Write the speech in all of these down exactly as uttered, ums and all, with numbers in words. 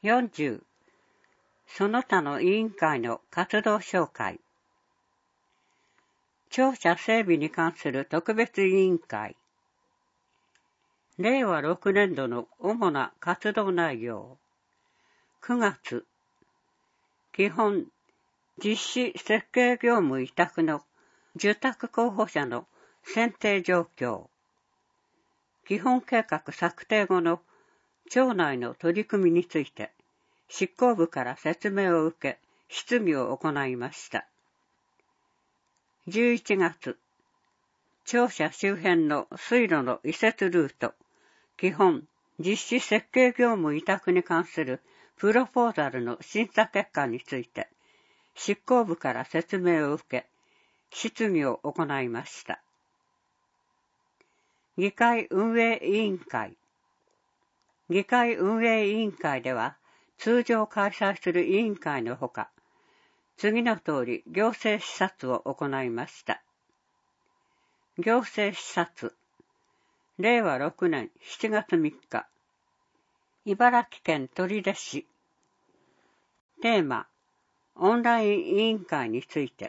よんじゅう、その他の委員会の活動紹介。庁舎整備に関する特別委員会。れいわろくねんどの主な活動内容。くがつ、基本実施設計業務委託の受託候補者の選定状況。基本計画策定後の庁内の取り組みについて執行部から説明を受け質疑を行いました。じゅういちがつ、庁舎周辺の水路の移設ルート、基本実施設計業務委託に関するプロポーザルの審査結果について執行部から説明を受け質疑を行いました。議会運営委員会。議会運営委員会では通常開催する委員会のほか、次の通り行政視察を行いました。行政視察。れいわろくねんしちがつみっか。茨城県取手市。テーマ、オンライン委員会について。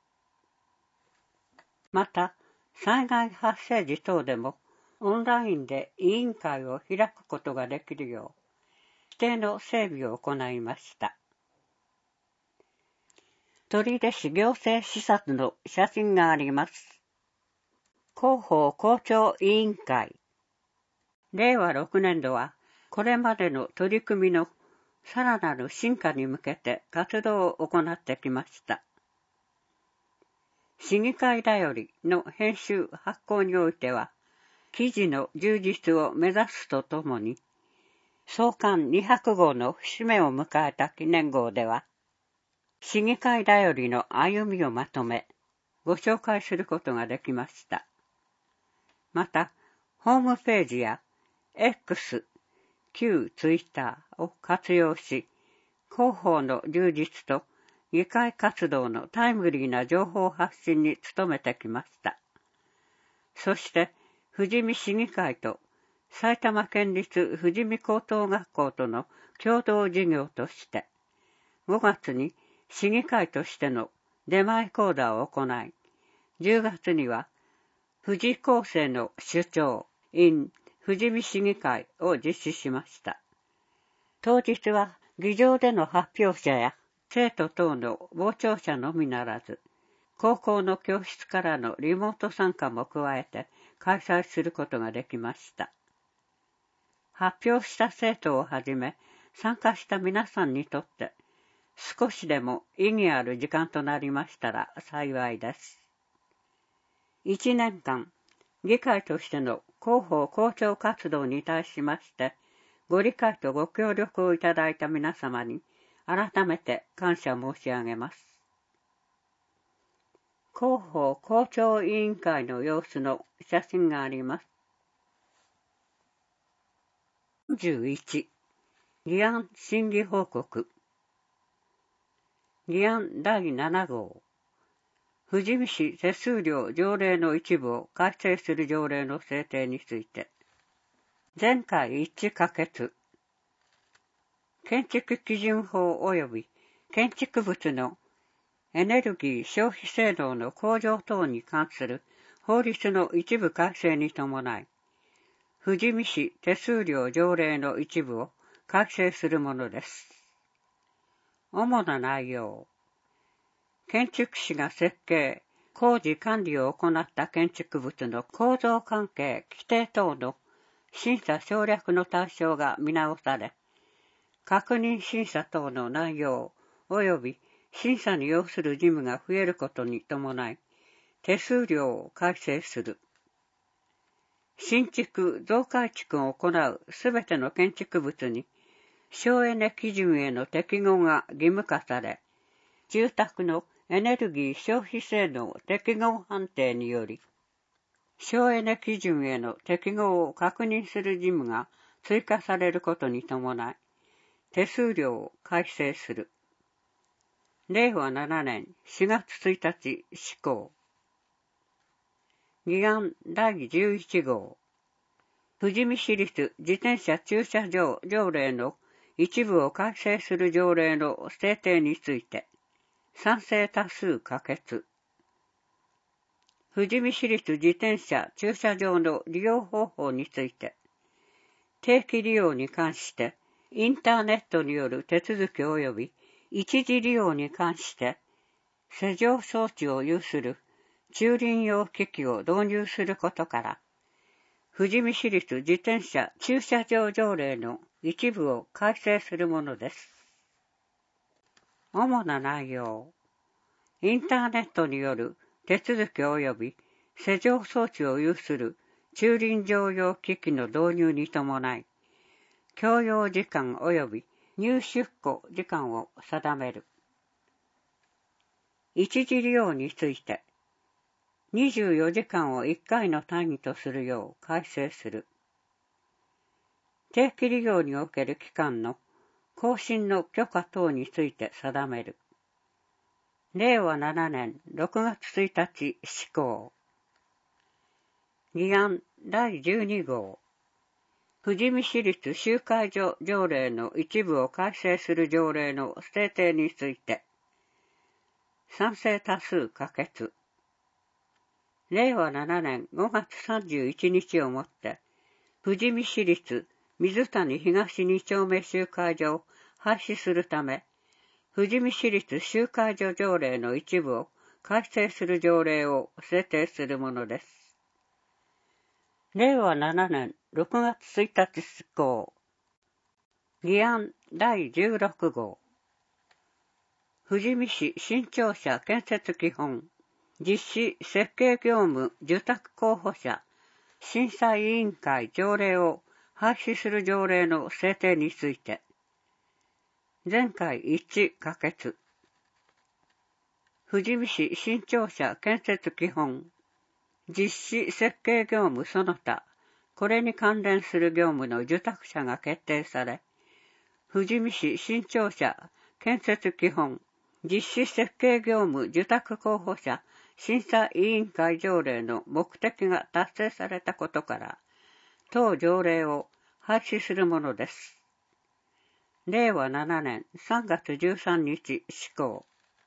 また、災害発生時等でもオンラインで委員会を開くことができるよう、規定の整備を行いました。取手市行政視察の写真があります。広報校長委員会。れいわろくねんどは、これまでの取り組みのさらなる進化に向けて活動を行ってきました。市議会だよりの編集発行においては、記事の充実を目指すとともに、創刊にひゃくごうの節目を迎えた記念号では、市議会だよりの歩みをまとめ、ご紹介することができました。また、ホームページや X、旧ツイッターを活用し、広報の充実と議会活動のタイムリーな情報発信に努めてきました。そして、富士見市議会と埼玉県立富士見高等学校との共同事業として、ごがつに市議会としての出前講座を行い、じゅうがつには富士高生の首長 in 富士見市議会を実施しました。当日は議場での発表者や生徒等の傍聴者のみならず、高校の教室からのリモート参加も加えて開催することができました。発表した生徒をはじめ、参加した皆さんにとって、少しでも意義ある時間となりましたら幸いです。いちねんかん、議会としての広報校長活動に対しまして、ご理解とご協力をいただいた皆様に、改めて感謝申し上げます。広報校長委員会の様子の写真があります。じゅういち、議案審議報告。議案だいななごう。富士見市手数料条例の一部を改正する条例の制定について。全会一致可決。建築基準法及び建築物のエネルギー消費性能の向上等に関する法律の一部改正に伴い、富士見市手数料条例の一部を改正するものです。主な内容。建築士が設計、工事管理を行った建築物の構造関係規定等の審査省略の対象が見直され、確認審査等の内容及び審査に要する事務が増えることに伴い、手数料を改正する。新築・増改築を行うすべての建築物に、省エネ基準への適合が義務化され、住宅のエネルギー消費性能適合判定により、省エネ基準への適合を確認する事務が追加されることに伴い、手数料を改正する。れいわななねんしがつついたち施行。議案だいじゅういちごう。富士見市立自転車駐車場条例の一部を改正する条例の制定について、賛成多数可決。富士見市立自転車駐車場の利用方法について、定期利用に関して、インターネットによる手続き及び一時利用に関して、施錠装置を有する駐輪用機器を導入することから、富士見市立自転車駐車場条例の一部を改正するものです。主な内容。インターネットによる手続き及び施錠装置を有する駐輪場用機器の導入に伴い、共用時間及び入出庫時間を定める。一時利用について、にじゅうよじかんをいっかいの単位とするよう改正する。定期利用における期間の更新の許可等について定める。れいわななねんろくがつついたち施行。議案だいじゅうにごう。富士見市立集会所条例の一部を改正する条例の制定について、賛成多数可決。れいわななねんごがつさんじゅういちにちをもって、富士見市立水谷東にちょうめ集会所を廃止するため、富士見市立集会所条例の一部を改正する条例を制定するものです。れいわななねんろくがつついたち施行。議案だいじゅうろくごう。富士見市新庁舎建設基本実施設計業務受託候補者審査委員会条例を廃止する条例の制定について、全会一致可決。富士見市新庁舎建設基本実施設計業務その他、これに関連する業務の受託者が決定され、富士見市新庁舎建設基本実施設計業務受託候補者審査委員会条例の目的が達成されたことから、当条例を廃止するものです。れいわななねんさんがつじゅうさんにち施行。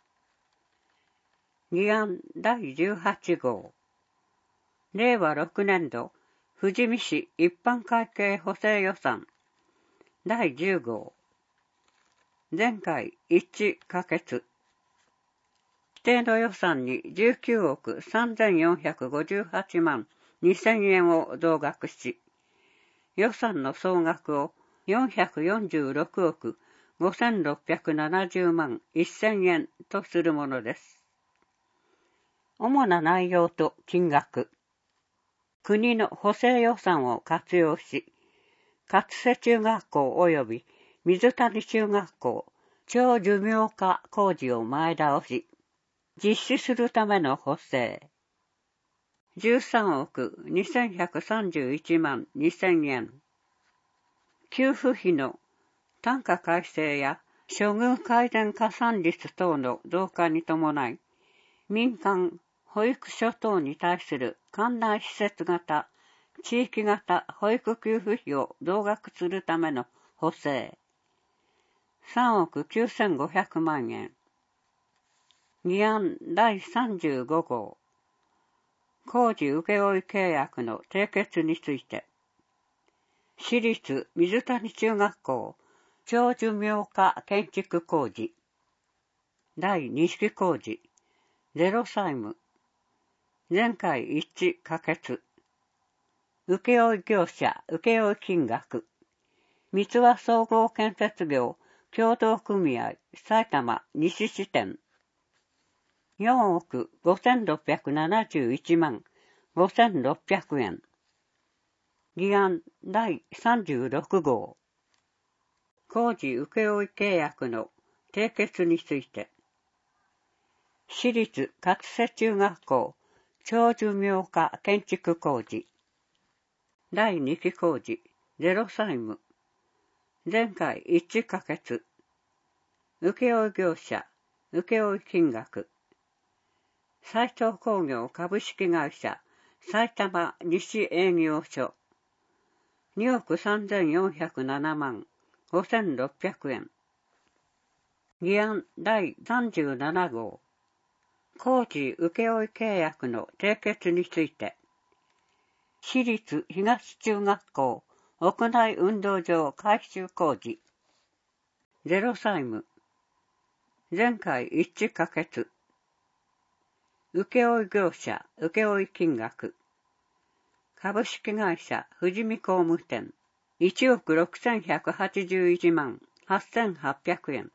議案だいじゅうはちごう。れいわろくねんど富士見市一般会計補正予算だいじゅうごう。全会一致可決。規定の予算にじゅうきゅうおくさんぜんよんひゃくごじゅうはちまんにせんえんを増額し、予算の総額をよんひゃくよんじゅうろくおくごせんろっぴゃくななじゅうまんせんえんとするものです。主な内容と金額。国の補正予算を活用し、勝瀬中学校及び水谷中学校長寿命化工事を前倒し、実施するための補正。じゅうさんおくにせんひゃくさんじゅういちまんにせんえん。給付費の単価改正や処遇改善加算率等の増加に伴い、民間、保育所等に対する館内施設型、地域型保育給付費を増額するための補正。さんおくきゅうせんごひゃくまんえん。議案だいさんじゅうごごう。工事請負契約の締結について、市立水谷中学校長寿命化建築工事だいに式工事ゼロ債務全会一致可決。請負業者請負金額三ツ輪総合建設業協同組合埼玉西支店よんおくごせんろっぴゃくななじゅういちまんごせんろっぴゃくえん。議案だいさんじゅうろくごう。工事請負契約の締結について、市立勝瀬中学校長寿命化建築工事だいに期工事ゼロ債務全会一致可決。請負業者請負金額斉藤工業株式会社埼玉西営業所におくさんぜんよんひゃくななまんごせんろっぴゃくえん。議案だいさんじゅうなな号。工事請負契約の締結について、私立東中学校屋内運動場改修工事。ゼロ債務。前回一致可決。請負業者請負金額。株式会社富士見工務店いちおくろくせんひゃくはちじゅういちまんはっせんはっぴゃくえん。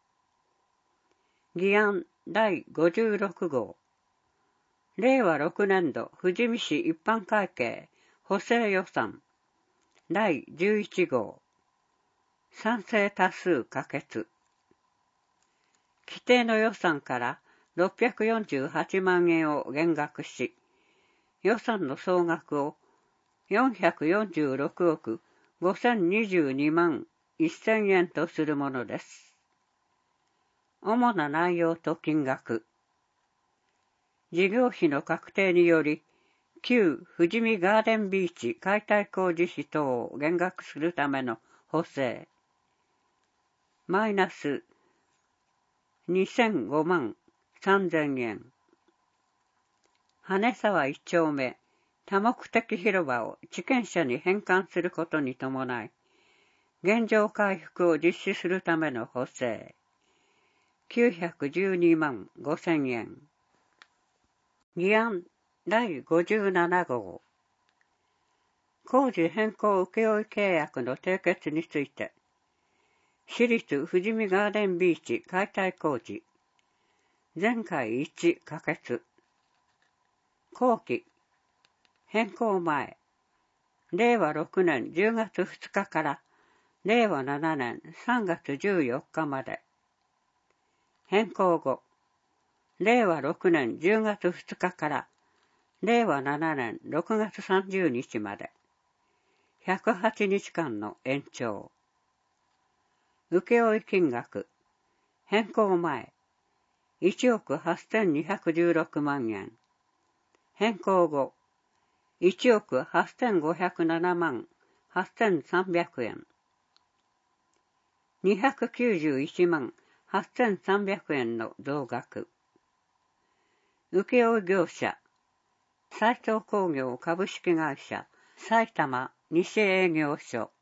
議案だいごじゅうろく号。れいわろくねん度富士見市一般会計補正予算だいじゅういち号。賛成多数可決。規定の予算からろっぴゃくよんじゅうはちまんえんを減額し、予算の総額をよんひゃくよんじゅうろくおくごせんにじゅうにまんせんえんとするものです。主な内容と金額。事業費の確定により、旧富士見ガーデンビーチ解体工事費等を減額するための補正。マイナスにせんごまんさんぜんえん。羽沢一丁目多目的広場を地権者に返還することに伴い、現状回復を実施するための補正。きゅうひゃくじゅうにまんごせんえん。議案だいごじゅうなな号。工事変更請負契約の締結について、私立富士見ガーデンビーチ解体工事。前回一致可決。後期。変更前。れいわろくねんじゅうがつふつかかられいわななねんさんがつじゅうよっかまで。変更後。れいわろくねんじゅうがつふつかかられいわななねんろくがつさんじゅうにちまで。ひゃくはちにちかんの延長。請負金額。変更前。いちおくはっせんにひゃくじゅうろくまんえん。変更後。いちおくはっせんごひゃくななまんはっせんさんびゃくえん。にひゃくきゅうじゅういちまんはっせんさんびゃくえんの増額。請負業者。斉藤工業株式会社埼玉西営業所